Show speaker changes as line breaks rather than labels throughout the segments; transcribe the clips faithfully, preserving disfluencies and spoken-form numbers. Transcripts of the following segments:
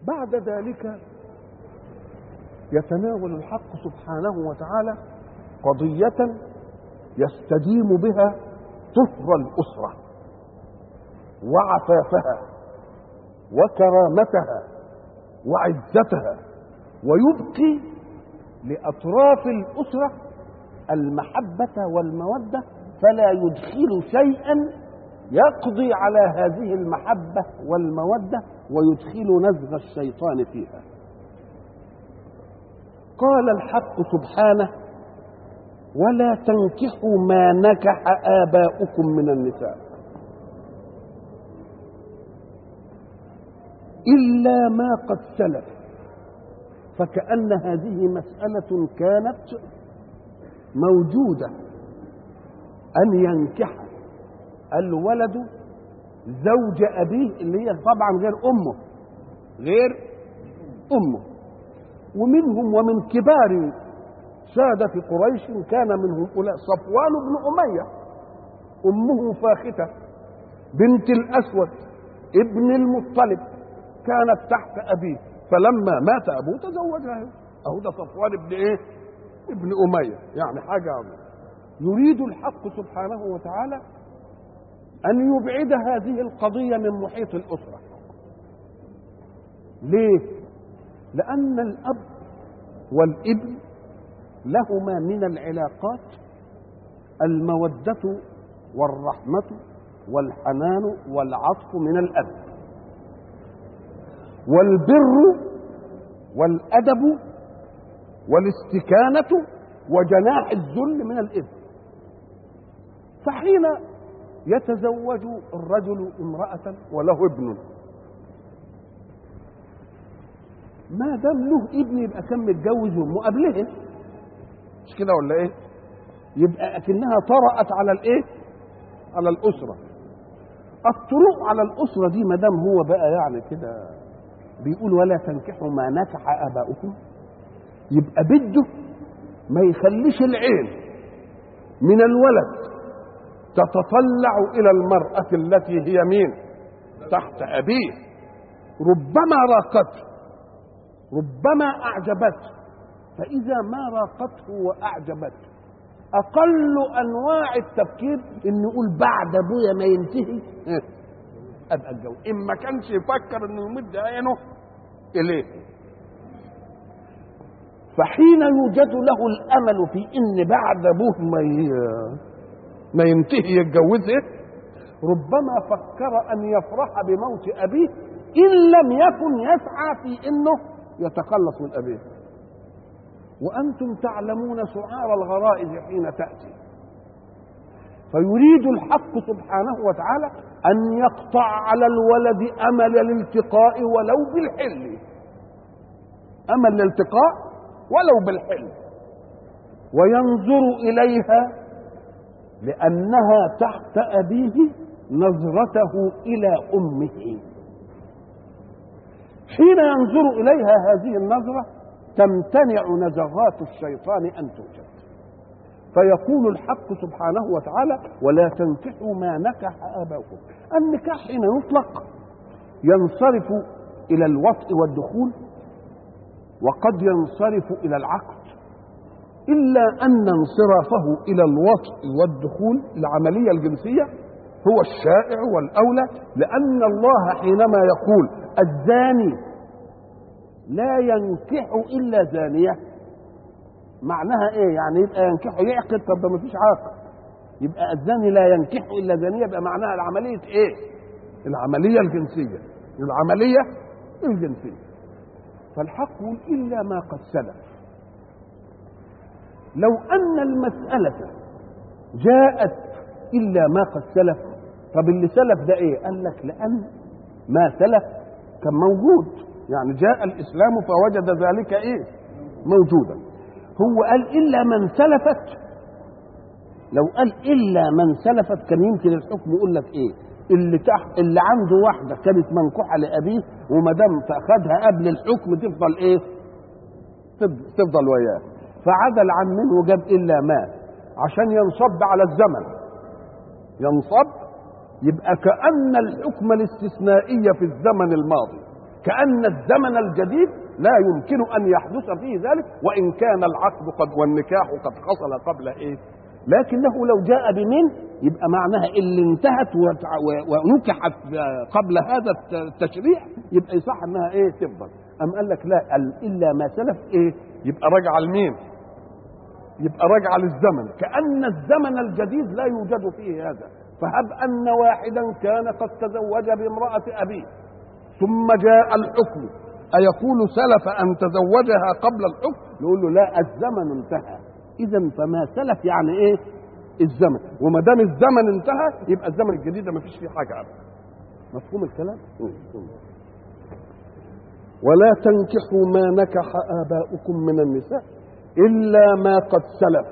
بعد ذلك يتناول الحق سبحانه وتعالى قضية يستديم بها طهر الأسرة وعفافها وكرامتها وعزتها، ويبقي لأطراف الأسرة المحبة والمودة، فلا يدخل شيئا يقضي على هذه المحبة والمودة ويدخل نزغ الشيطان فيها. قال الحق سبحانه: ولا تنكحوا ما نكح آباؤكم من النساء إلا ما قد سلف، فكأن هذه مسألة كانت موجودة، أن ينكح الولد زوج أبيه اللي هي طبعا غير أمه غير أمه ومنهم ومن كبار سادة قريش كان منهم أولئك صفوان بن أمية، أمه فاختة بنت الأسود ابن المطلب كانت تحت أبيه، فلما مات أبوه تزوجها. أهو ده صفوان ابن إيه؟ ابن أمية، يعني حاجة عظيمة. يريد الحق سبحانه وتعالى أن يبعد هذه القضية من محيط الأسرة. ليه؟ لأن الأب والابن لهما من العلاقات المودة والرحمة والحنان والعطف من الأب، والبر والأدب والاستكانة وجناح الذل من الابن. فحين يتزوج الرجل امرأة وله ابن، ما دام له ابن يبقى كان متجوز امه قبلهن، مش كده ولا ايه؟ يبقى اكنها طرأت على الايه؟ على الاسره. الطرق على الاسره دي ما دام هو بقى يعني كده بيقول ولا تنكحوا ما نكح اباؤكم، يبقى بده ما يخليش العين من الولد تتطلع الى المراه التي هي مين؟ تحت ابيه، ربما راقته ربما اعجبته، فاذا ما راقته واعجبته اقل انواع التفكير ان يقول بعد ابويا ما ينتهي ابقى اتجوز، ان ما كانش يفكر انه يمد عينه اليه. فحين يوجد له الامل في ان بعد ابوه ما ما ينتهي يتجوزه، ربما فكر ان يفرح بموت ابيه ان لم يكن يسعى في انه يتخلص من ابيه. وانتم تعلمون سعار الغرائز حين تاتي، فيريد الحق سبحانه وتعالى ان يقطع على الولد امل الالتقاء ولو بالحل، امل الالتقاء ولو بالحل، وينظر اليها لانها تحت ابيه نظرته الى امه. حين ينظر اليها هذه النظره تمتنع نزغات الشيطان ان توجد، فيقول الحق سبحانه وتعالى ولا تنكحوا ما نكح آباؤكم. النكاح حين يطلق ينصرف الى الوطء والدخول، وقد ينصرف الى العقد، الا ان انصرافه الى الوطء والدخول العمليه الجنسيه هو الشائع والاولى، لان الله حينما يقول الزاني لا ينكح الا زانيه، معناها ايه؟ يعني يبقى ينكح يعقد، طب ده مفيش عاقد، يبقى الزاني لا ينكح الا زانيه، يبقى معناها العمليه ايه؟ العمليه الجنسيه، العمليه الجنسيه. فالحق يقول الا ما قد سلف. لو ان المساله جاءت الا ما قد سلف، طب اللي سلف ده ايه؟ قال لك لان ما سلف كان موجود، يعني جاء الاسلام فوجد ذلك ايه؟ موجودا. هو قال الا من سلفت، لو قال الا من سلفت كان يمكن الحكم يقول لك ايه؟ اللي تحت اللي عنده واحده كانت منكوحه لابيه وما دام تاخذها قبل الحكم تفضل ايه؟ تفضل وياه، فعدل عن منه وجاب الا ما عشان ينصب على الزمن، ينصب يبقى كأن الحكم الاستثنائي في الزمن الماضي كأن الزمن الجديد لا يمكن أن يحدث فيه ذلك، وإن كان العقد قد والنكاح قد حصل قبل إيه، لكنه لو جاء بمن يبقى معناها اللي انتهت ونكحت قبل هذا التشريع يبقى يصح انها ايه تفضل. أم قال لك لا، الا ما سلف ايه، يبقى راجع لمين؟ يبقى راجع للزمن، كأن الزمن الجديد لا يوجد فيه هذا. فهب أن واحدا كان قد تزوج بامرأة أبيه ثم جاء الحكم أيقول سلف أن تزوجها قبل الحكم؟ نقول له لا، الزمن انتهى. إذا فما سلف يعني إيه؟ الزمن. وما دام الزمن انتهى يبقى الزمن الجديد ما فيش فيه حاجة أبدا. مفهوم الكلام؟ ولا تنكحوا ما نكح آباؤكم من النساء إلا ما قد سلف.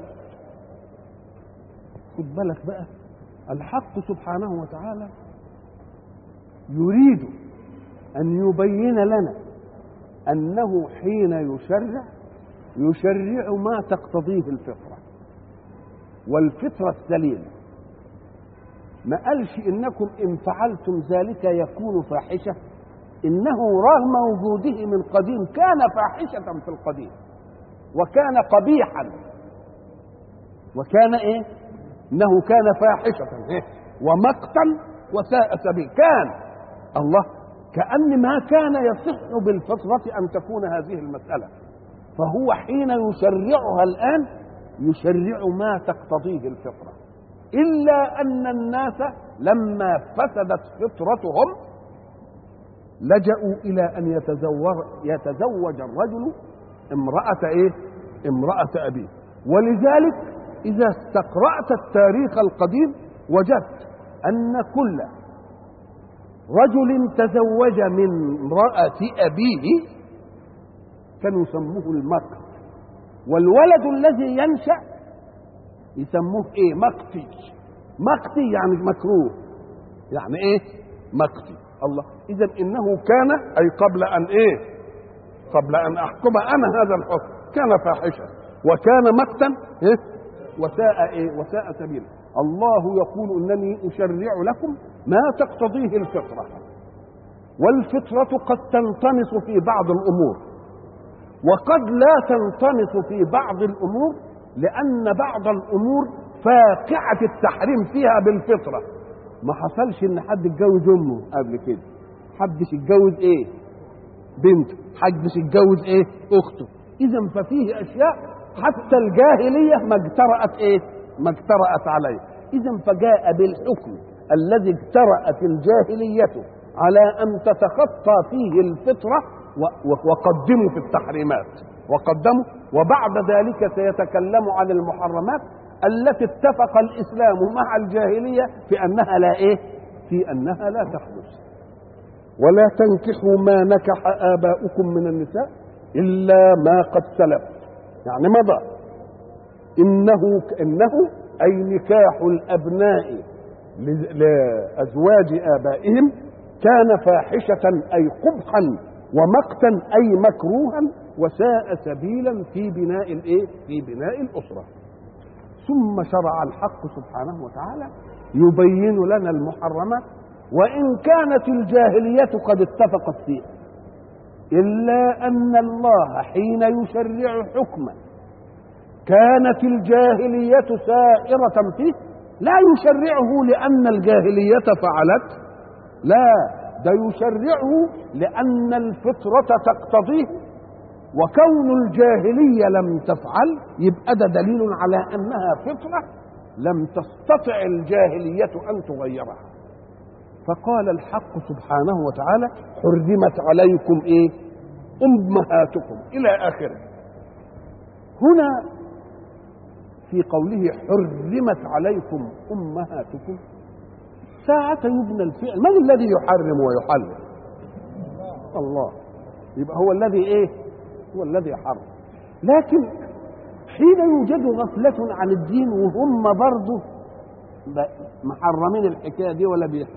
خد بالك بقى، الحق سبحانه وتعالى يريد أن يبين لنا أنه حين يشرع يشرع ما تقتضيه الفطرة والفطرة السليمة. ما قالش إنكم إن فعلتم ذلك يكون فاحشة، إنه رغم وجوده من قديم كان فاحشة في القديم وكان قبيحا، وكان إيه؟ إنه كان فاحشة إيه؟ ومقتا وساء سبيل. كان الله كأن ما كان يصح بالفطرة أن تكون هذه المسألة، فهو حين يشرعها الآن يشرع ما تقتضيه الفطرة. إلا أن الناس لما فسدت فطرتهم لجأوا إلى أن يتزوج, يتزوج الرجل امرأة إيه؟ امرأة أبيه. ولذلك إذا استقرأت التاريخ القديم وجدت أن كل رجل تزوج من امرأة أبيه كانوا يسموه المقت، والولد الذي ينشأ يسموه ايه؟ مقتي. مقتي يعني مكروه، يعني ايه؟ مقتي. الله، اذا انه كان اي قبل ان ايه؟ قبل ان احكم انا هذا الحكم كان فاحشا وكان مقتا إيه؟ وساء ايه؟ وساء سبيلا. الله يقول انني اشرع لكم ما تقتضيه الفطره، والفطره قد تنطمس في بعض الامور وقد لا تنطمس في بعض الامور، لان بعض الامور فاقعه التحريم فيها بالفطره. ما حصلش ان حد اتجوز امه قبل كده، حدش اتجوز ايه؟ بنته، حدش اتجوز ايه؟ اخته. اذا ففيه اشياء حتى الجاهليه ما اجترأت ايه؟ ما اجترأت عليه. اذا فجاء بالحكم الذي اجترأت الجاهليه على ان تتخطى فيه الفطره وقدموا في التحريمات وقدموا، وبعد ذلك سيتكلم عن المحرمات التي اتفق الإسلام مع الجاهلية في أنها لا إيه؟ في أنها لا تحدث. ولا تنكحوا ما نكح آباؤكم من النساء إلا ما قد سلف، يعني مضى. إنه إنه أي نكاح الأبناء لأزواج آبائهم كان فاحشة أي قبحا ومقتا أي مكروها وساء سبيلا في بناء الايه؟ في بناء الأسرة. ثم شرع الحق سبحانه وتعالى يبين لنا المحرمات، وإن كانت الجاهلية قد اتفقت فيه، إلا أن الله حين يشرع حكما كانت الجاهلية سائرة فيه لا يشرعه لأن الجاهلية فعلت، لا، ده يشرعه لأن الفطرة تقتضيه، وكون الجاهلية لم تفعل يبقى ده دليل على أنها فطرة لم تستطع الجاهلية أن تغيرها. فقال الحق سبحانه وتعالى حرمت عليكم إيه؟ أمهاتكم إلى آخره. هنا في قوله حرمت عليكم أمهاتكم ساعة يبنى الفعل، من الذي يحرم ويحلل؟ الله. يبقى هو الذي ايه؟ هو الذي حرم. لكن حين يوجد غفلة عن الدين وهم برضه محرمين الحكاية دي ولا بيحرم،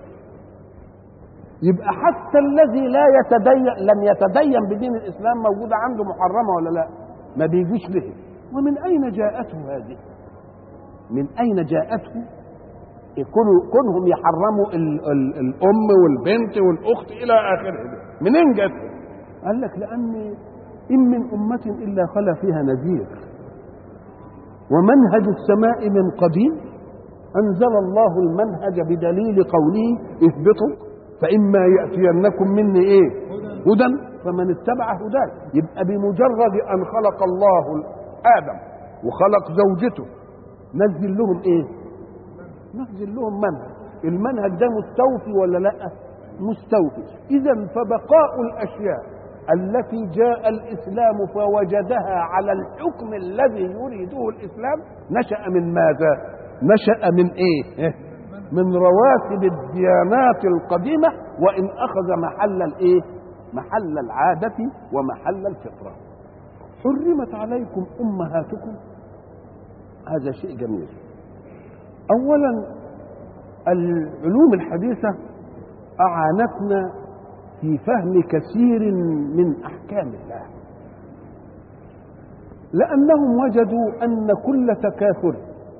يبقى حتى الذي لا يتدين لم يتدين بدين الإسلام موجودة عنده محرمة ولا لا؟ ما بيجيش به. ومن أين جاءته هذه؟ من أين جاءته؟ يكونوا كونهم يحرموا ال ال الأم والبنت والأخت إلى آخره. منين جت؟ قال لك لأن إن من أمة إلا خلا فيها نذير، ومنهج السماء من قديم أنزل الله المنهج بدليل قوله اهبطوا فإما يأتينكم مني إيه؟ هدى فمن اتبع هداي. يبقى بمجرد أن خلق الله آدم وخلق زوجته نزل لهم إيه؟ نزل لهم منهج. المنهج ده مستوفي ولا لا؟ مستوفي. إذا فبقاء الأشياء التي جاء الإسلام فوجدها على الحكم الذي يريده الإسلام نشأ من ماذا؟ نشأ من إيه؟ من رواتب الديانات القديمة، وإن أخذ محل الإيه؟ محل العادة ومحل الفطرة. حرمت عليكم أمهاتكم، هذا شيء جميل. أولا العلوم الحديثة أعانتنا في فهم كثير من أحكام الله، لأنهم وجدوا أن كل تكاثر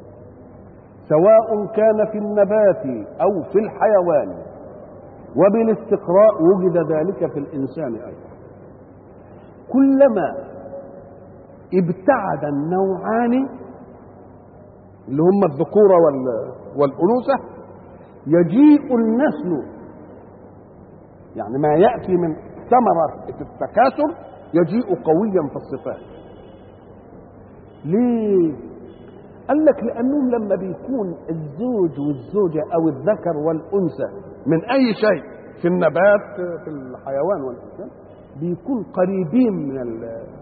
سواء كان في النبات أو في الحيوان وبالاستقراء وجد ذلك في الإنسان أيضا. كلما ابتعد النوعان اللي هم الذكورة والأنوثة يجيء النسل، يعني ما يأتي من ثمرة التكاثر يجيء قويا في الصفات. ليه؟ قال لك لأنهم لما بيكون الزوج والزوجة أو الذكر والأنثى من أي شيء في النبات في الحيوان والإنسان بيكون قريبين من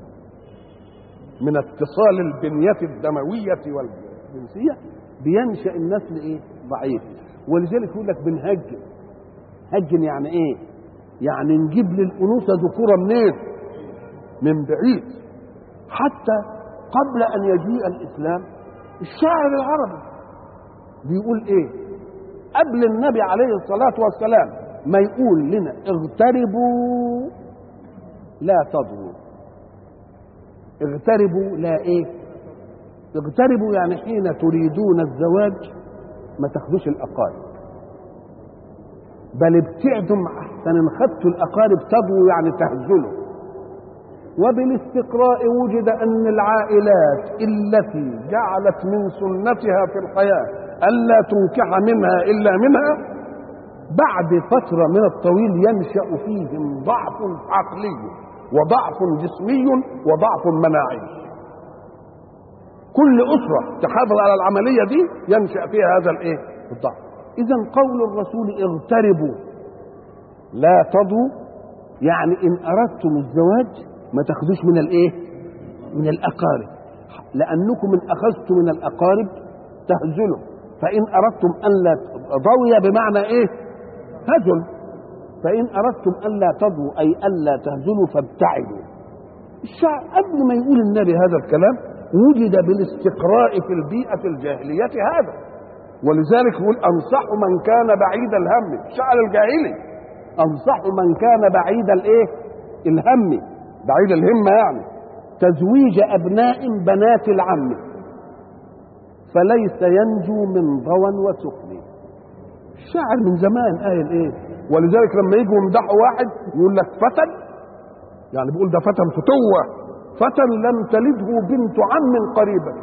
من اتصال البنية الدموية والجنسية، بينشأ النسل إيه؟ ضعيف. ولذلك يقول لك بنهجن. هجن يعني إيه؟ يعني نجيب للأنوثة ذكورة منين؟ من بعيد. حتى قبل أن يجيء الإسلام الشاعر العربي بيقول إيه؟ قبل النبي عليه الصلاة والسلام ما يقول لنا اغتربوا لا تضروا. اغتربوا لا إيه؟ اغتربوا يعني حين تريدون الزواج ما تاخدوش الأقارب، بل ابتعدوا احسن ان خدتوا الاقارب تضووا يعني تهزلوا. وبالاستقراء وجد ان العائلات التي جعلت من سنتها في الحياه الا تنكح منها الا منها بعد فتره من الطويل ينشا فيهم ضعف عقلي وضعف جسمي وضعف مناعي. كل اسره تحافظ على العمليه دي ينشا فيها هذا الايه؟ الضعف. إذا قول الرسول اغتربوا لا تضوا يعني إن أردتم الزواج ما تاخذوش من الإيه؟ من الأقارب، لأنكم إن أخذتم من الأقارب تهزلوا، فإن أردتم أن لا ضوي بمعنى إيه؟ هزل. فإن أردتم أن لا تضوا أي أن لا تهزلوا فابتعدوا. الشعب قبل ما يقول النبي هذا الكلام وجد بالاستقراء في البيئة الجاهلية هذا. ولذلك يقول انصح من كان بعيد الهم، الشعر الجاهلي انصح من كان بعيد الايه؟ الهم، بعيد الهمه يعني تزويج ابناء بنات العم فليس ينجو من ضوى وسقم. الشاعر من زمان قايل ايه؟ ولذلك لما يجوا يمدحوا واحد يقول لك فتى، يعني بيقول ده فتى فتوه، فتى لم تلده بنت عم قريبه،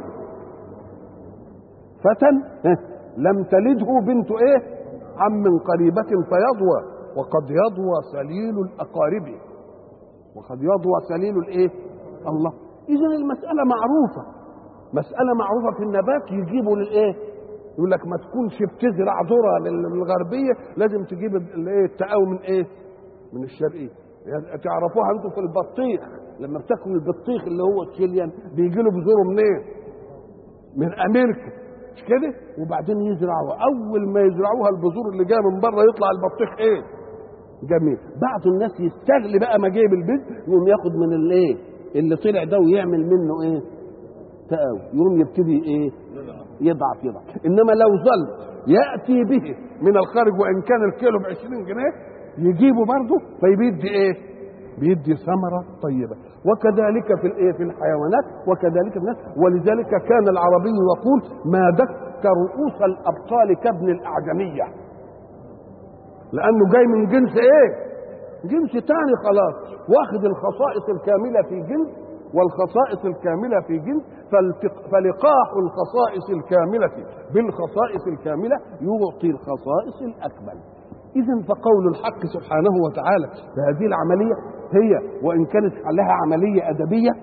فتى لم تلده بنت ايه؟ عم قريبة فيضوى، وقد يضوى سليل الأقارب، وقد يضوى سليل الايه؟ الله. إذا المسألة معروفة، مسألة معروفة في النبات. يجيبوا للايه؟ يقول لك ما تكونش بتزرع ذرة للغربية لازم تجيب الايه؟ التقاوي من ايه؟ من الشرقية. يعني تعرفوها انتم في البطيخ، لما بتاكلوا البطيخ اللي هو الشيليان بيجي له بذوره منين؟ من أمريكا، مش كده؟ وبعدين يزرعوها، اول ما يزرعوها البذور اللي جايه من بره يطلع البطيخ ايه؟ جميل. بعض الناس يستغل بقى ما جايب البذر يقوم ياخد من الايه؟ اللي طلع ده ويعمل منه ايه؟ تقاوي، يقوم يبتدي ايه؟ يضعف يضعف. انما لو ظل ياتي به من الخارج وان كان الكيلو ب عشرين جنيه يجيبه برضه فيبيدي ايه؟ بيدي ثمرة طيبة. وكذلك في الايه؟ في الحيوانات، وكذلك في الناس. ولذلك كان العربي يقول ما دك رؤوس الابطال كابن الاعجمية، لانه جاي من جنس ايه؟ جنس تاني خلاص، واخد الخصائص الكاملة في جنس والخصائص الكاملة في جنس، فلقاح الخصائص الكاملة بالخصائص الكاملة يعطي الخصائص الأكمل. إذن فقول الحق سبحانه وتعالى في هذه العملية هي وإن كانت لها عملية أدبية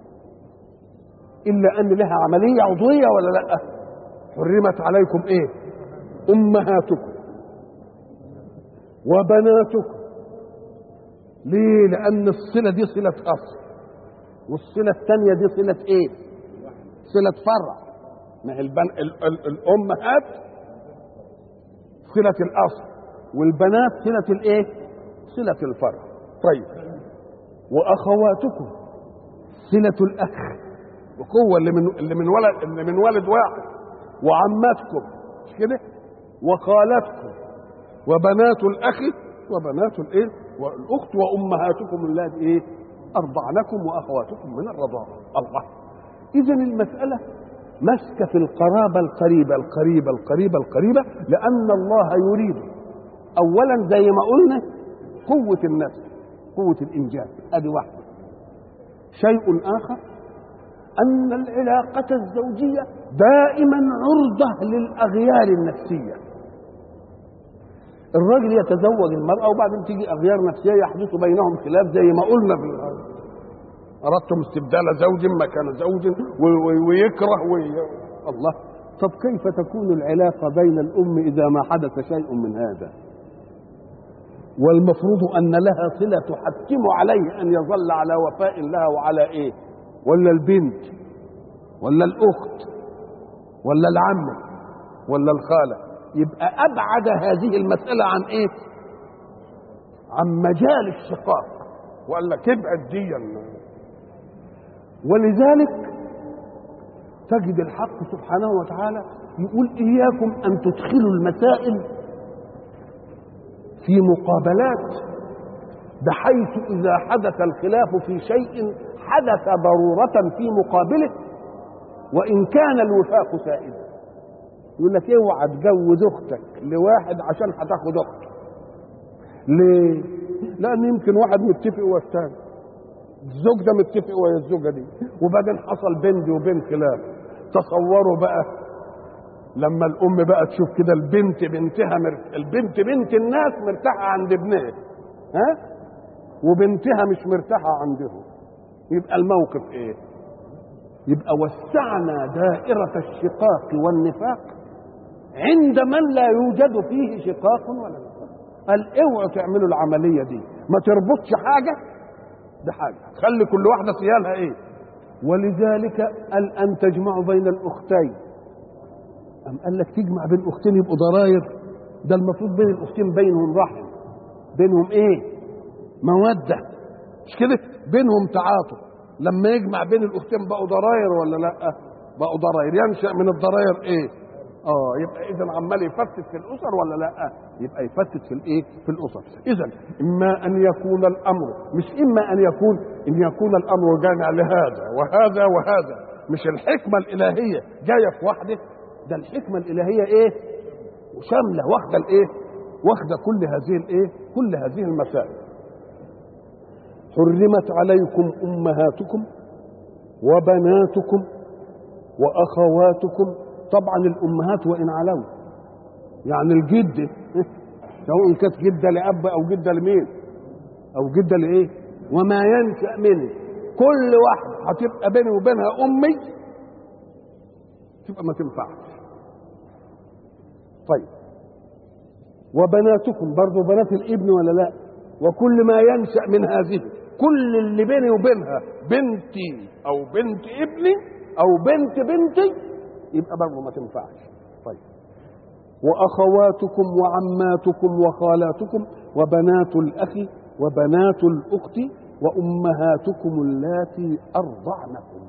إلا أن لها عملية عضوية ولا لا؟ حرمت عليكم إيه؟ أمهاتكم وبناتكم. ليه؟ لأن الصلة دي صلة أصل، والصلة الثانية دي صلة إيه؟ صلة فرع. ما هي البن... ال... ال... الأمهات صلة الأصل، والبنات صلة الإيه؟ صلة الفرع. طيب، وأخواتكم صلة الأخ بقوة اللي من اللي من ولد اللي من ولد واحد، وعماتكم مش كده، وخالاتكم وبنات الأخ وبنات الإيه؟ والأخت وأمهاتكم اللاتي إيه؟ أرضعنكم وأخواتكم من الرضاعة. الله. إذن المسألة مسك في القرابة القريبة القريبة القريبة القريبة، لأن الله يريد أولا زي ما قلنا قوة النسل، قوة الإنجاب، هذه واحدة. شيء آخر أن العلاقة الزوجية دائما عرضة للأغيار النفسية. الراجل يتزوج المرأة وبعدين تيجي أغيار نفسية يحدث بينهم خلاف زي ما قلنا في أردتم استبدال زوج مكان زوج ويكره وي... الله. طب كيف تكون العلاقة بين الأم إذا ما حدث شيء من هذا؟ والمفروض أن لها صلة تحتم عليه أن يظل على وفاء لها وعلى إيه؟ ولا البنت ولا الأخت ولا العمة ولا الخالة؟ يبقى أبعد هذه المسألة عن إيه؟ عن مجال الشقاق، وقال لك ابعد ديا. ولذلك تجد الحق سبحانه وتعالى يقول إياكم أن تدخلوا المسائل في مقابلات، بحيث إذا حدث الخلاف في شيء حدث ضرورة في مقابله وإن كان الوفاق سائدا. يقول لك اوعى تجوز اختك لواحد عشان هتاخد اخته. ليه؟ لان يمكن واحد متفق والثاني، الزوج ده متفق ويا الزوجه دي، وبعدين حصل بيني وبين خلاف. تصوروا بقى لما الام بقى تشوف كده البنت بنتها مرت... البنت بنت الناس مرتاحه عند ابنها، ها؟ وبنتها مش مرتاحه عندهم، يبقى الموقف ايه؟ يبقى وسعنا دائره الشقاق والنفاق عند من لا يوجد فيه شقاق ولا نفاق. قال اوعوا تعملوا العمليه دي، ما تربطش حاجه بحاجه، خلي كل واحده سيالها ايه. ولذلك قال ان تجمعوا بين الاختين. أم قال لك تجمع بين اختين يبقوا ضراير؟ ده المفروض بين الاختين بينهم رحم، بينهم ايه؟ موده، مش كده؟ بينهم تعاطف. لما يجمع بين الاختين بقوا ضراير ولا لا؟ بقوا ضراير. ينشأ من الضراير ايه؟ اه يبقى اذا عمال يفتت في الاسر ولا لا؟ يبقى يفتت في الايه؟ في الاسر. اذا اما ان يكون الامر، مش اما ان يكون ان يكون الامر جامع لهذا وهذا وهذا، مش الحكمه الالهيه جايه في واحده، ده الحكمه الالهيه ايه؟ وشامله، واخده الايه؟ واخده كل هذه الايه؟ كل هذه المسائل. حرمت عليكم امهاتكم وبناتكم واخواتكم. طبعا الامهات وان علوا، يعني الجده سواء كانت جده لاب او جده لمين او جده لايه، وما ينشا منه كل واحده هتبقى بيني وبينها امي، تبقى ما تنفعش. طيب، وبناتكم برضه بنات الابن ولا لا؟ وكل ما ينشا من هذه، كل اللي بيني وبينها بنتي او بنت ابني او بنت بنتي يبقى برضه ما تنفعش. طيب، واخواتكم وعماتكم وخالاتكم وبنات الاخ وبنات الاخت وامهاتكم اللاتي ارضعنكم.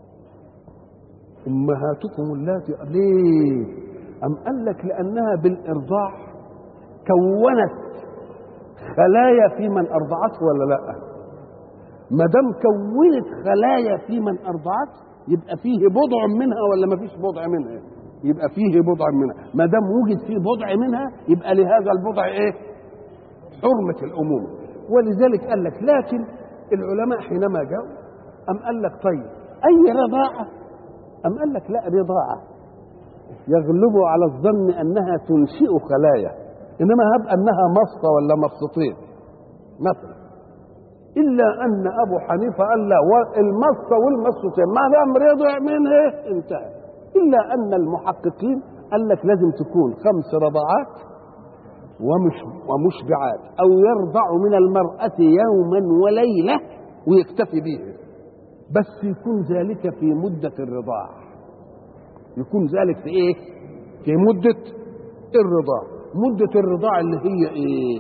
امهاتكم اللاتي ليه؟ ام قال لك لانها بالارضاع كونت خلايا في من ارضعته ولا لا؟ ما دام كونت خلايا في من ارضعته يبقى فيه بضع منها ولا ما فيش بضع منها؟ يبقى فيه بضع منها. ما دام وجد فيه بضع منها يبقى لهذا البضع ايه؟ حرمة الأمومة. ولذلك قال لك لكن العلماء حينما جاءوا أم قال لك طيب أي رضاعة؟ أم قال لك لا، رضاعة يغلب على الظن أنها تنشئ خلايا، إنما هب أنها مصة ولا مصتين مثلا. إلا أن أبو حنيفة قال لا، المصة والمصتين ما دام رضع منه انتهى. إلا أن المحققين قال لك لازم تكون خمس رضعات ومش ومشبعات، أو يرضع من المرأة يوما وليلة ويكتفي به، بس يكون ذلك في مدة الرضاع. يكون ذلك في إيه؟ في مدة الرضاع. مدة الرضاع اللي هي إيه؟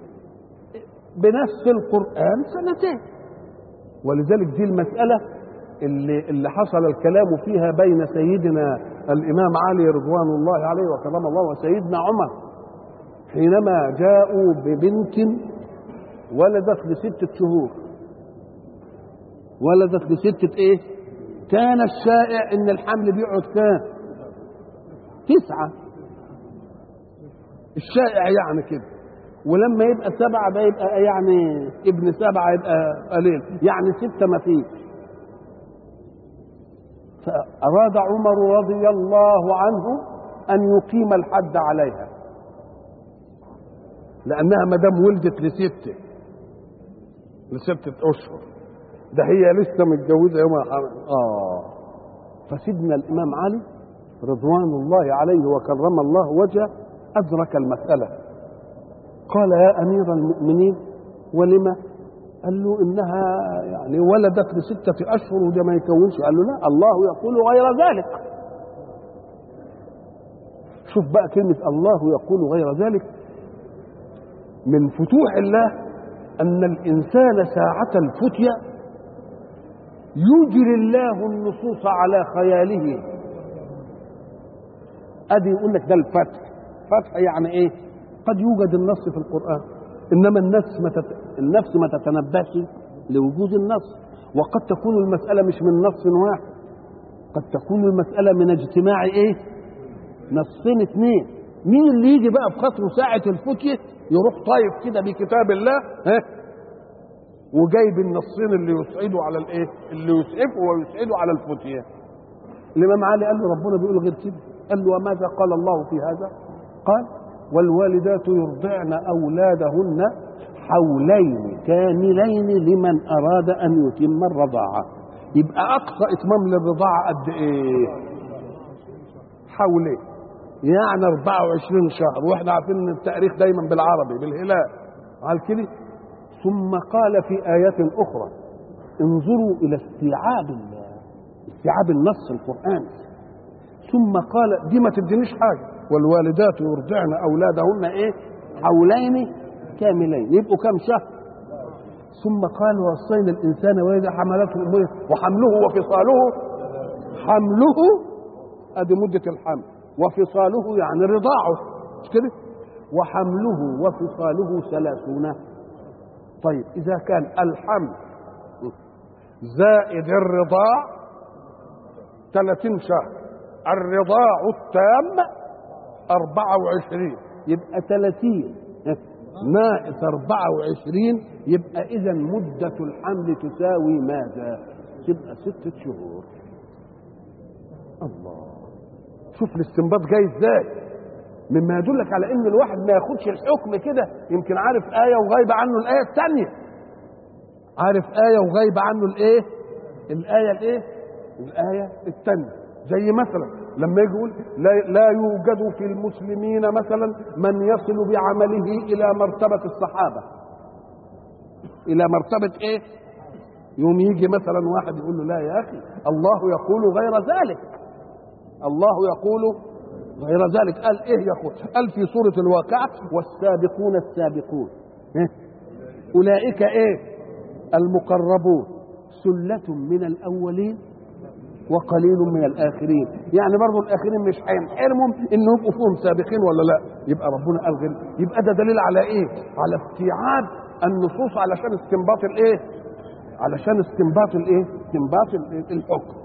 بنفس القرآن سنتين. ولذلك دي المسألة اللي, اللي حصل الكلام فيها بين سيدنا الإمام علي رضوان الله عليه وكرم الله وسيدنا عمر حينما جاءوا ببنت ولدت لستة شهور. ولدت لستة ايه؟ كان الشائع ان الحمل بيقعد كام؟ تسعة. الشائع يعني كده. ولما يبقى سبعة ده يبقى يعني ابن سبعة يبقى قليل، يعني ستة ما فيش. فأراد عمر رضي الله عنه أن يقيم الحد عليها، لأنها ما دام ولدت لستة لستة أشهر، ده هي لسه متجوزة يوم آه فسيدنا الإمام علي رضوان الله عليه وكرم الله وجهه أدرك المسألة. قال يا أمير المؤمنين ولما؟ قال له إنها يعني ولدت لستة أشهر وده ما يكونش. قال له لا، الله يقول غير ذلك. شوف بقى كلمة الله يقول غير ذلك. من فتوح الله أن الإنسان ساعة الفتية يجري الله النصوص على خياله. أدي يقول لك ده الفتح. فتح يعني إيه؟ قد يوجد النص في القرآن، إنما النفس ما تت... النفس ما تتنبهش لوجود النص. وقد تكون المسألة مش من نص واحد، قد تكون المسألة من اجتماع إيه؟ نصين اثنين. مين اللي يجي بقى في خاطره ساعة الفتية يروح طايف كده بكتاب الله ها وجايب النصين اللي يسعدوا على الايه؟ اللي يسعفوا ويسعدوا على الفتية. الإمام علي قال له ربنا بيقول غير كده. قال له وماذا قال الله في هذا؟ قال والوالدات يرضعن أولادهن حولين كاملين لمن أراد أن يتم الرضاعة. يبقى أقصى إتمام للرضاعة قد إيه؟ حولين، يعني أربعة وعشرين شهر، واحنا عارفين ان التاريخ دايما بالعربي بالهلال على كده. ثم قال في آيات أخرى انظروا إلى استيعاب استيعاب النص القرآني. ثم قال دي ما تدينيش حاجة، والوالدات يرضعن أولادهن إيه؟ حولين كاملين، يبقوا كم شهر؟ ثم قال وصينا الإنسان وإذا حملته أمه وحمله وفصاله. حمله أدي مدة الحمل، وفصاله يعني رضاعه مش كده؟ وحمله وفصاله ثلاثون. طيب إذا كان الحمل زائد الرضاع ثلاثين شهر، الرضاع التام أربعة وعشرين، يبقى ثلاثين ناقص أربعة وعشرين، يبقى إذا مدة الحمل تساوي ماذا؟ تبقى ستة شهور. الله، شوف الاستنباط جاي ازاي، مما يدلك على ان الواحد ما ياخدش الحكم كده. يمكن عارف آية وغايب عنه الآية الثانية، عارف آية وغايب عنه الايه؟ الآية الايه؟ الآية الثانية. زي مثلا لما يقول لا, لا يوجد في المسلمين مثلا من يصل بعمله إلى مرتبة الصحابة. إلى مرتبة ايه؟ يوم يجي مثلا واحد يقول له لا يا أخي الله يقول غير ذلك، الله يقول غير ذلك. قال ايه يقول؟ قال في سورة الواقعة والسابقون السابقون إيه؟ أولئك ايه؟ المقربون سلة من الأولين وقليل من الآخرين. يعني برضو الآخرين مش هينحرمهم إنه يبقوا فيهم سابقين ولا لا؟ يبقى ربنا قال غير. يبقى ده دليل على ايه؟ على استيعاب النصوص علشان استنباط الايه؟ علشان استنباط الايه؟ استنباط الحكم.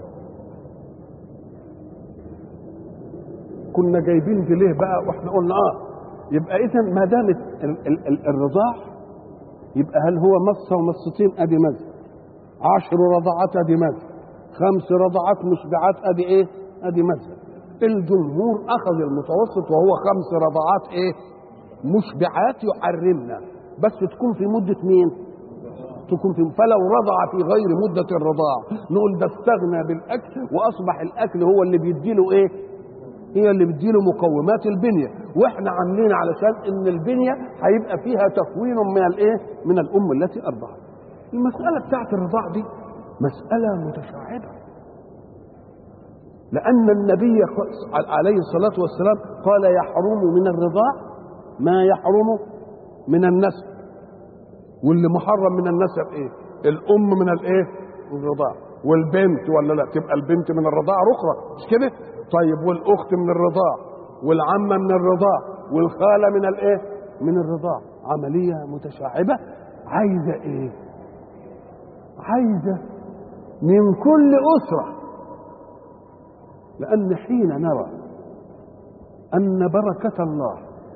كنا جايبين دي ليه بقى؟ واحنا قلنا اه يبقى اذا ما دامت الرضاع يبقى هل هو مصة ومصتين ادي مذهب، عشر رضعات ادي مذهب، خمس رضعات مشبعات ادي ايه؟ ادي مذهب. الجمهور اخذ المتوسط وهو خمس رضعات ايه؟ مشبعات يحرمنا، بس تكون في مدة مين؟ تكون في فلو رضع في غير مدة الرضاع نقول ده استغنى بالاكل واصبح الاكل هو اللي بيديله ايه؟ هي اللي بتديله مقومات البنيه، واحنا عاملين علشان ان البنيه هيبقى فيها تكوين من الايه؟ من الام التي ارضعت. المساله بتاعت الرضاع دي مساله متشعبه، لان النبي عليه الصلاه والسلام قال يحرم من الرضاع ما يحرم من النسب، واللي محرم من النسب ايه؟ الام من الايه؟ الرضاع، والبنت ولا لا؟ تبقى البنت من الرضاع اخرى مش كده؟ طيب والاخت من الرضاع، والعمه من الرضاع، والخاله من الايه؟ من الرضاع. عمليه متشعبه عايزه ايه؟ عايزه من كل اسره، لان حين نرى ان بركه الله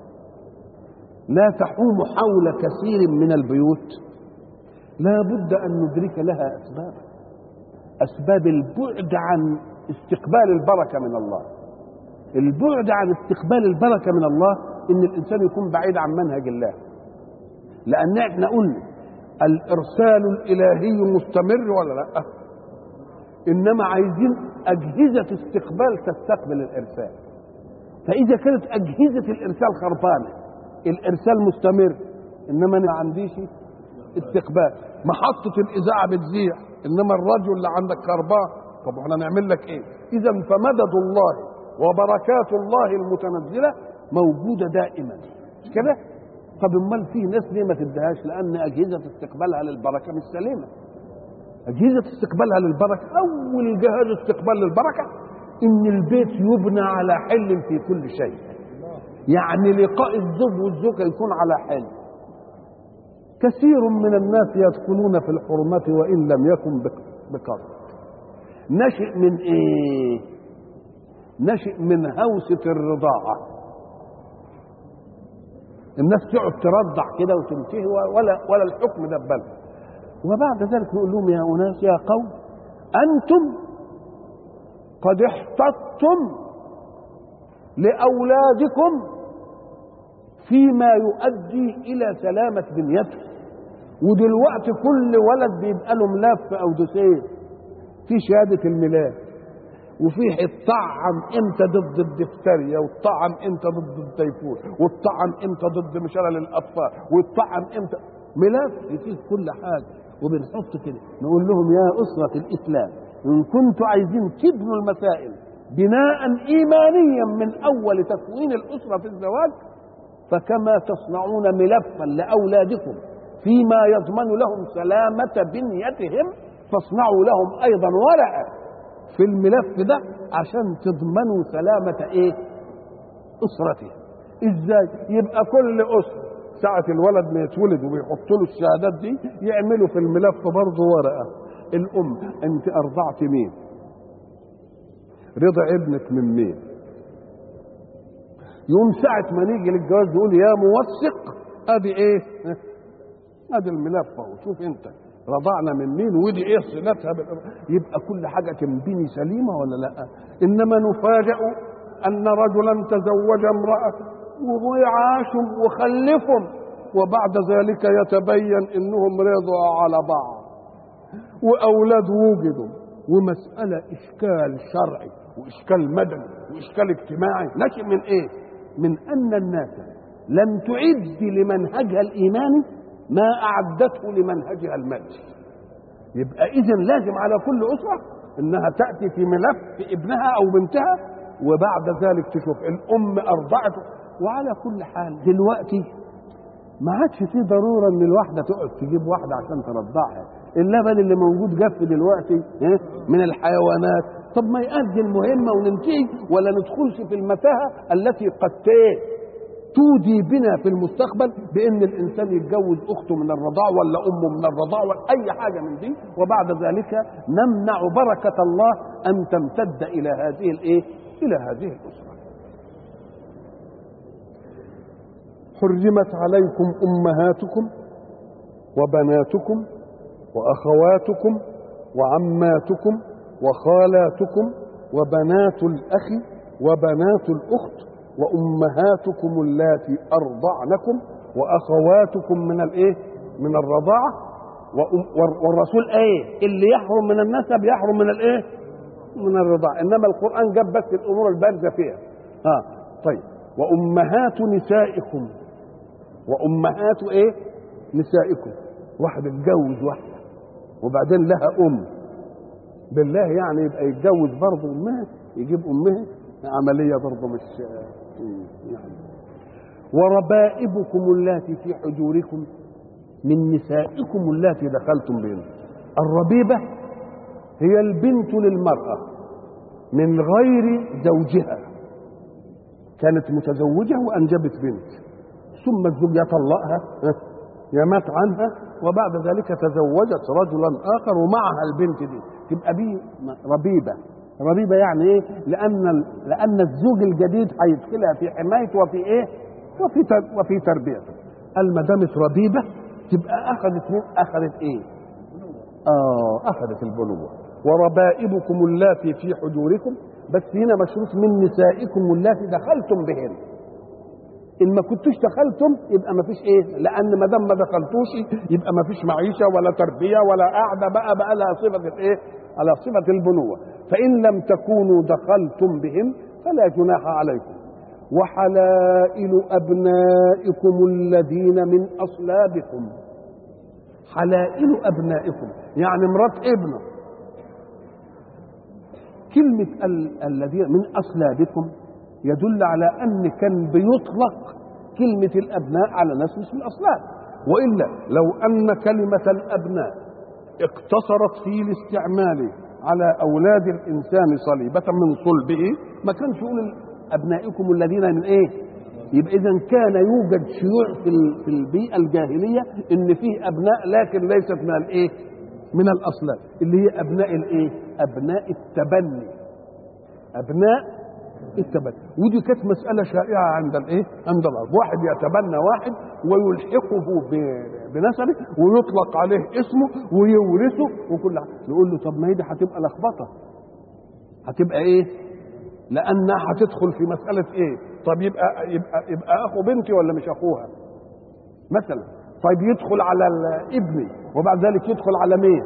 لا تحوم حول كثير من البيوت لا بد ان ندرك لها اسباب، اسباب البعد عن استقبال البركه من الله. البعد عن استقبال البركه من الله ان الانسان يكون بعيد عن منهج الله، لان احنا قلنا الارسال الالهي مستمر ولا لا؟ انما عايزين اجهزه استقبال تستقبل الارسال. فاذا كانت اجهزه الارسال خربانه الارسال مستمر انما انا ما عنديش استقبال، محطه الاذاعه بتذيع انما الراديو اللي عندك خربان، طب احنا نعمل لك ايه؟ اذا فمدد الله وبركات الله المتنزله موجوده دائما مش كده؟ طب امال في ناس ليه ما تديهاش؟ لان اجهزه استقبالها للبركه مش سليمه. اجهزه استقبالها للبركه، اول جهاز استقبال للبركه ان البيت يبنى على حل في كل شيء، يعني لقاء الزوج والزوجه يكون على حل. كثير من الناس يدخلون في الحرمه وان لم يكن بقصد. نشئ من ايه؟ نشئ من هوسه الرضاعه. الناس تقعد ترضع كده وتنتهي ولا ولا الحكم ده ببالها. وبعد ذلك نقول لهم يا اناس يا قوم انتم قد احتطتم لاولادكم فيما يؤدي الى سلامه بنيتهم، ودلوقتي كل ولد بيبقى له ملف او دوسيه في شهاده الميلاد، وفي الطعم امتى ضد الدفتريا، والطعم امتى ضد التيفون، والطعم امتى ضد مشلل الاطفال، والطعم امتى ملف فيه كل حاجه. وبنحط كده نقول لهم يا اسره الاسلام ان كنتوا عايزين تبنوا المسائل بناء ايمانيا من اول تكوين الاسره في الزواج، فكما تصنعون ملفا لاولادكم فيما يضمن لهم سلامه بنيتهم فاصنعوا لهم ايضا ورقه في الملف ده عشان تضمنوا سلامه ايه؟ اسرته. ازاي؟ يبقى كل اسره ساعة الولد ما يتولد وبيحطوا له الشهادات دي يعملوا في الملف برضه ورقة. الأم أنت أرضعت مين؟ رضع ابنك من مين؟ يوم ساعة ما نيجي للجواز يقول يا موثق أدي إيه؟ أدي الملف أهو، شوف أنت رضعنا من مين ودي إيه صلتها بالأرض. يبقى كل حاجة تنبني سليمة ولا لأ؟ إنما نفاجأ أن رجلا تزوج امرأة وعاشوا وخلفهم وبعد ذلك يتبين انهم رضوا على بعض واولاد وجدوا، ومساله اشكال شرعي واشكال مدني واشكال اجتماعي نشئ من ايه؟ من ان الناس لم تعد لمنهجها الايماني ما اعدته لمنهجها المادي. يبقى اذا لازم على كل اسره انها تاتي في ملف ابنها او بنتها وبعد ذلك تشوف الام ارضعته. وعلى كل حال دلوقتي ما عادش في ضروره ان الواحده تقعد تجيب واحده عشان ترضعها، اللبن اللي موجود جف دلوقتي من الحيوانات. طب ما يؤدي المهمه وننتهي ولا ندخلش في المتاهه التي قد تودي بنا في المستقبل بان الانسان يتجوز اخته من الرضاع ولا امه من الرضاع ولا اي حاجه من دي، وبعد ذلك نمنع بركه الله ان تمتد الى هذه الايه؟ الى هذه الاسره. حرمت عليكم امهاتكم وبناتكم وأخواتكم وعماتكم وخالاتكم وبنات الأخ وبنات الأخت وأمهاتكم اللاتي أرضعنكم وأخواتكم من الإيه؟ من الرضاعة. والرسول إيه؟ اللي يحرم من النسب يحرم من الإيه؟ من الرضاعة. إنما القرآن جاب بس الأمور البارزة فيها. آه طيب. وأمهات نسائكم، وأمهات إيه؟ نسائكم. واحد اتجوز واحدة وبعدين لها أم، بالله يعني يبقى يتجوز برضه أمها، يجيب أمها؟ عملية برضه مش يعني. وربائبكم اللاتي في حجوركم من نسائكم اللاتي دخلتم بهن. الربيبة هي البنت للمرأة من غير زوجها، كانت متزوجة وأنجبت بنت، ثم الزوج يطلقها يا مات عنها، وبعد ذلك تزوجت رجلا آخر ومعها البنت دي، تبقى دي ربيبة. ربيبة يعني إيه؟ لأن لأن الزوج الجديد هيدخلها في حمايته وفي إيه؟ وفي وفي تربيته. ما دامت ربيبة تبقى أخذت من أخذت إيه؟ آه أخذت البنوة. وربائبكم اللاتي في حجوركم، بس هنا مشروط من نسائكم اللاتي دخلتم بهن. إن ما كنتوش دخلتم يبقى ما فيش إيه؟ لأن ما دام ما دخلتوش يبقى ما فيش معيشة ولا تربية ولا قاعدة، بقى بقى لها صفة الإيه؟ على صفة البنوة. فإن لم تكونوا دخلتم بهم فلا جناح عليكم. وحلائل أبنائكم الذين من أصلابكم. حلائل أبنائكم يعني مرات ابنه. كلمة الذين من أصلابكم يدل على أن كان بيطلق كلمة الأبناء على ناس مش من الأصلاب، وإلا لو أن كلمة الأبناء اقتصرت في الاستعمال على أولاد الإنسان صليبة من صلبه ما كانش يقول أبنائكم الذين من إيه. يبقى إذا كان يوجد شيوع في في البيئة الجاهلية إن فيه أبناء لكن ليست من الإيه؟ من الأصلاب، اللي هي أبناء الإيه؟ أبناء التبني. أبناء التبني، ودي كانت مسألة شائعة عند الإيه؟ عند الأرض. واحد يتبنى واحد ويلحقه بنسبه ويطلق عليه اسمه ويورثه وكل حاجة. نقول له طب ما هي دي هتبقى لخبطة، هتبقى إيه؟ لأنها هتدخل في مسألة إيه؟ طب يبقى يبقى يبقى أخو بنتي ولا مش أخوها؟ مثلا. طيب يدخل على ابني وبعد ذلك يدخل على مين؟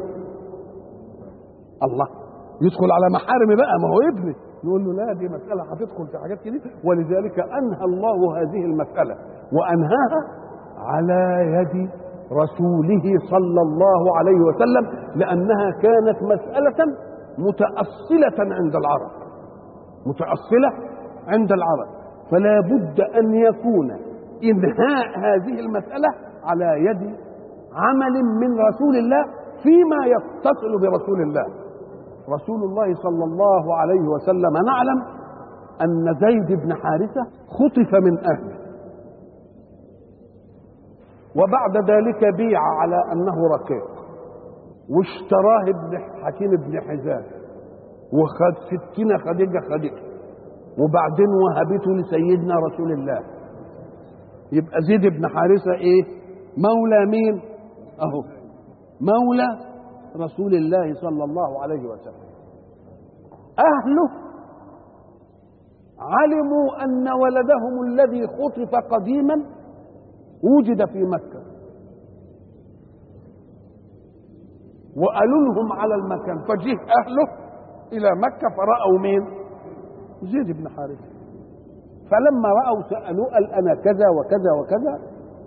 الله، يدخل على محارمي بقى، ما هو ابني. نقول له لا، دي مسألة هتدخل في حاجات كده، ولذلك أنهى الله هذه المسألة وأنهاها على يد رسوله صلى الله عليه وسلم، لأنها كانت مسألة متأصلة عند العرب، متأصلة عند العرب، فلا بد أن يكون إنهاء هذه المسألة على يد عمل من رسول الله فيما يتصل برسول الله. رسول الله صلى الله عليه وسلم نعلم أن زيد بن حارثة خطف من أهله، وبعد ذلك بيع على أنه رقيق، واشتراه ابن حكيم بن حزام، وخد ستين خديجة خديجة، وبعدين وهبته لسيدنا رسول الله. يبقى زيد بن حارثة ايه؟ مولى مين؟ اهو مولى رسول الله صلى الله عليه وسلم. اهله علموا ان ولدهم الذي خطف قديما وجد في مكة، وقالوا لهم على المكان، فجه اهله الى مكة فرأوا مين؟ زيد بن حارثة. فلما رأوا سألوا قال أنا كذا وكذا وكذا.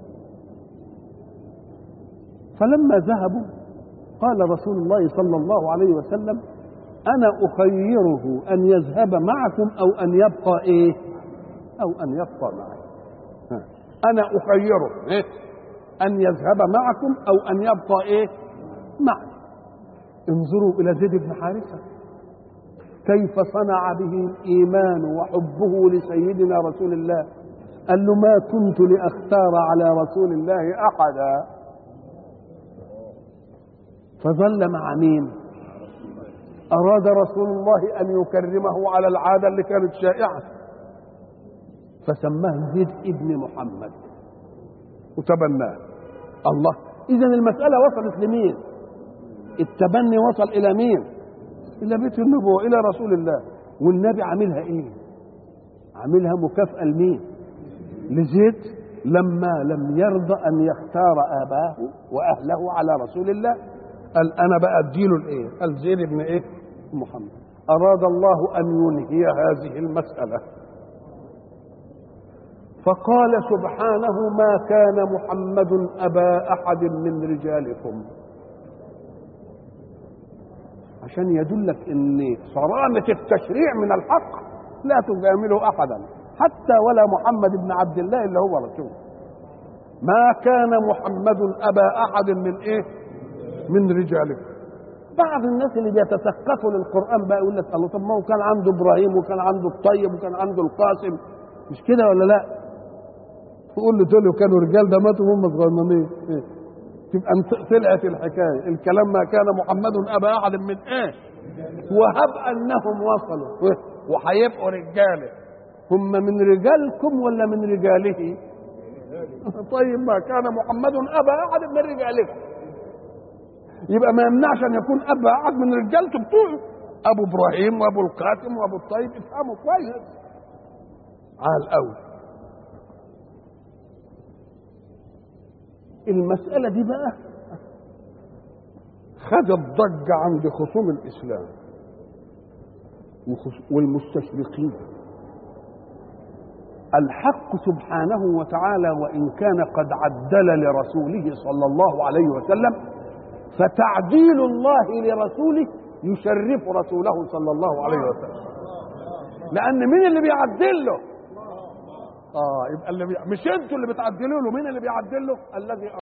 فلما ذهبوا قال رسول الله صلى الله عليه وسلم أنا أخيره أن يذهب معكم أو أن يبقى إيه؟ أو أن يبقى معي. أنا أخيره إيه؟ أن يذهب معكم أو أن يبقى إيه؟ معي. انظروا إلى زيد بن حارثة كيف صنع به الإيمان وحبه لسيدنا رسول الله. قال له ما كنت لأختار على رسول الله أحدا، فظل مع مين؟ أراد رسول الله أن يكرمه على العادة اللي كانت شائعة، فسماه زيد ابن محمد وتبناه. الله، إذا المسألة وصلت لمين؟ التبني وصل إلى مين؟ إلى بيت النبوة، إلى رسول الله. والنبي عاملها إيه؟ عاملها مكافأة لمين؟ لزيد لما لم يرضى أن يختار آباه وأهله على رسول الله، قال أنا بقى أديله الإيه؟ قال زيد بن إيه؟ محمد. أراد الله أن ينهي هذه المسألة فقال سبحانه: ما كان محمد أبا أحد من رجالكم، عشان يدلك ان صرامة التشريع من الحق لا تجامله احدا، حتى ولا محمد بن عبد الله اللي هو رسول. ما كان محمد ابا احد من ايه؟ من رجالكم. بعض الناس اللي بيتسقطوا للقران بقى يقول لك الله، طب ما هو كان عنده ابراهيم وكان عنده الطيب وكان عنده القاسم، مش كده ولا لا؟ تقول له دول كانوا رجال، ده ماتوا هم صغننين. تبقى طلعت الحكايه. الكلام ما كان محمد ابا احد من ايه؟ وهب انهم وصلوا وهيبقوا رجاله، هم من رجالكم ولا من رجاله؟ طيب ما كان محمد ابا احد من رجالكم، يبقى ما يمنعش ان يكون ابا احد من رجالته بتوعه، ابو ابراهيم وابو القاسم وابو الطيب. افهموا كويس على الاول. المسألة دي بقى خدت ضجة عند خصوم الإسلام والمستشرقين. الحق سبحانه وتعالى وإن كان قد عدل لرسوله صلى الله عليه وسلم، فتعديل الله لرسوله يشرف رسوله صلى الله عليه وسلم، لأن مين اللي بيعدل له؟ آه يبقى اللي بي... مش انتوا اللي بتعدلوا له، مين اللي بيعدل له؟ الذي